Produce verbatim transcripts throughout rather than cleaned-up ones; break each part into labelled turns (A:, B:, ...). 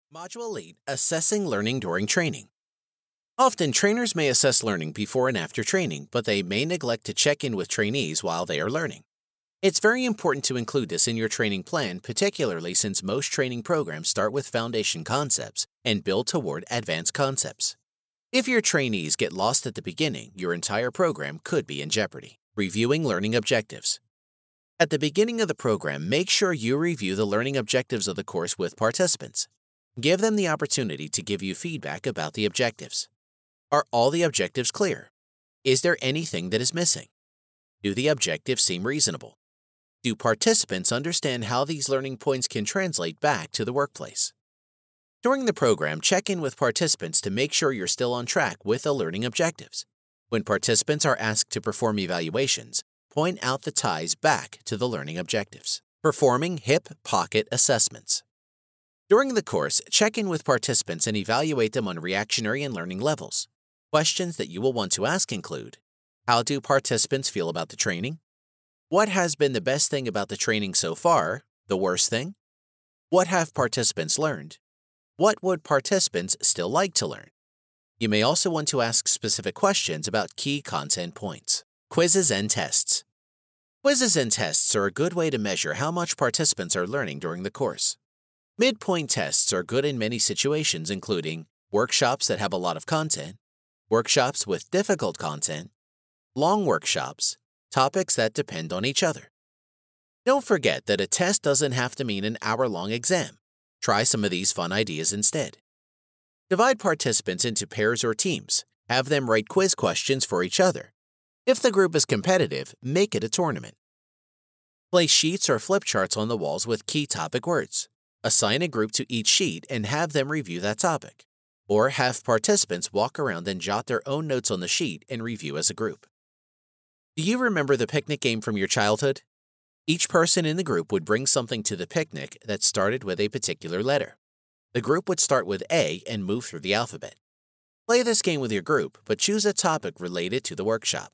A: Module eight, Assessing Learning During Training. Often, trainers may assess learning before and after training, but they may neglect to check in with trainees while they are learning. It's very important to include this in your training plan, particularly since most training programs start with foundation concepts and build toward advanced concepts. If your trainees get lost at the beginning, your entire program could be in jeopardy. Reviewing learning objectives. At the beginning of the program, make sure you review the learning objectives of the course with participants. Give them the opportunity to give you feedback about the objectives. Are all the objectives clear? Is there anything that is missing? Do the objectives seem reasonable? Do participants understand how these learning points can translate back to the workplace? During the program, check in with participants to make sure you're still on track with the learning objectives. When participants are asked to perform evaluations, point out the ties back to the learning objectives. Performing hip pocket assessments. During the course, check in with participants and evaluate them on reactionary and learning levels. Questions that you will want to ask include: how do participants feel about the training? What has been the best thing about the training so far? The worst thing? What have participants learned? What would participants still like to learn? You may also want to ask specific questions about key content points. Quizzes and tests. Quizzes and tests are a good way to measure how much participants are learning during the course. Midpoint tests are good in many situations, including workshops that have a lot of content, workshops with difficult content, long workshops, topics that depend on each other. Don't forget that a test doesn't have to mean an hour-long exam. Try some of these fun ideas instead. Divide participants into pairs or teams. Have them write quiz questions for each other. If the group is competitive, make it a tournament. Place sheets or flip charts on the walls with key topic words. Assign a group to each sheet and have them review that topic. Or have participants walk around and jot their own notes on the sheet and review as a group. Do you remember the picnic game from your childhood? Each person in the group would bring something to the picnic that started with a particular letter. The group would start with A and move through the alphabet. Play this game with your group, but choose a topic related to the workshop.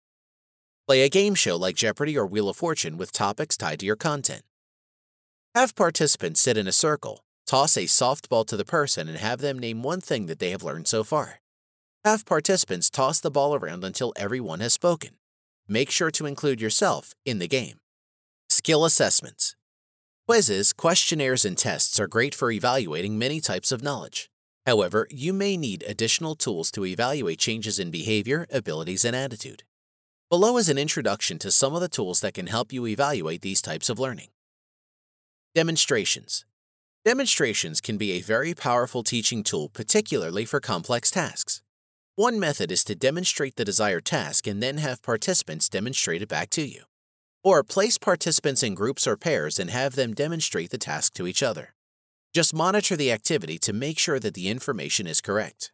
A: Play a game show like Jeopardy or Wheel of Fortune with topics tied to your content. Have participants sit in a circle, toss a softball to the person, and have them name one thing that they have learned so far. Have participants toss the ball around until everyone has spoken. Make sure to include yourself in the game. Skill assessments. Quizzes, questionnaires, and tests are great for evaluating many types of knowledge. However, you may need additional tools to evaluate changes in behavior, abilities, and attitude. Below is an introduction to some of the tools that can help you evaluate these types of learning. Demonstrations. Demonstrations can be a very powerful teaching tool, particularly for complex tasks. One method is to demonstrate the desired task and then have participants demonstrate it back to you. Or place participants in groups or pairs and have them demonstrate the task to each other. Just monitor the activity to make sure that the information is correct.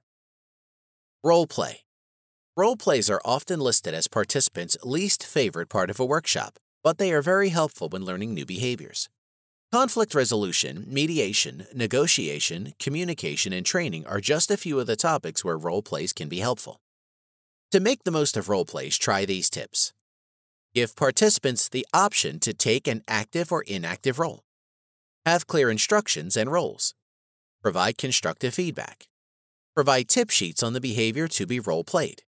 A: Role play. Role plays are often listed as participants' least favorite part of a workshop, but they are very helpful when learning new behaviors. Conflict resolution, mediation, negotiation, communication, and training are just a few of the topics where role plays can be helpful. To make the most of role plays, try these tips. Give participants the option to take an active or inactive role. Have clear instructions and roles. Provide constructive feedback. Provide tip sheets on the behavior to be role-played.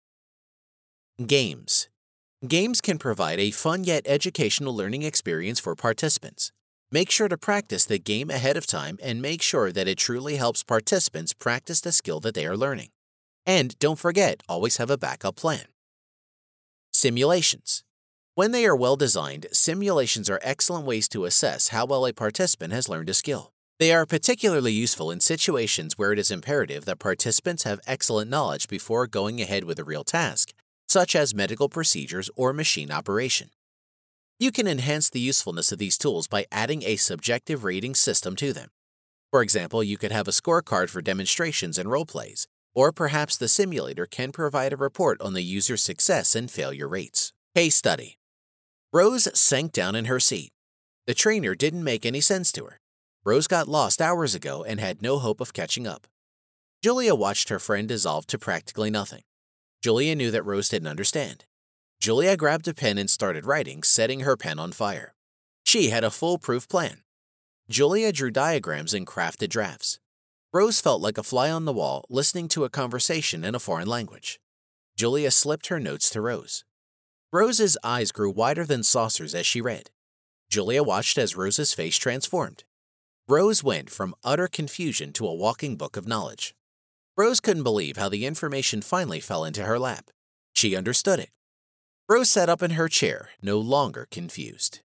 A: Games. Games can provide a fun yet educational learning experience for participants. Make sure to practice the game ahead of time and make sure that it truly helps participants practice the skill that they are learning. And don't forget, always have a backup plan. Simulations. When they are well designed, simulations are excellent ways to assess how well a participant has learned a skill. They are particularly useful in situations where it is imperative that participants have excellent knowledge before going ahead with a real task, such as medical procedures or machine operation. You can enhance the usefulness of these tools by adding a subjective rating system to them. For example, you could have a scorecard for demonstrations and role plays, or perhaps the simulator can provide a report on the user's success and failure rates. Case study. Rose sank down in her seat. The trainer didn't make any sense to her. Rose got lost hours ago and had no hope of catching up. Julia watched her friend dissolve to practically nothing. Julia knew that Rose didn't understand. Julia grabbed a pen and started writing, setting her pen on fire. She had a foolproof plan. Julia drew diagrams and crafted drafts. Rose felt like a fly on the wall listening to a conversation in a foreign language. Julia slipped her notes to Rose. Rose's eyes grew wider than saucers as she read. Julia watched as Rose's face transformed. Rose went from utter confusion to a walking book of knowledge. Rose couldn't believe how the information finally fell into her lap. She understood it. Rose sat up in her chair, no longer confused.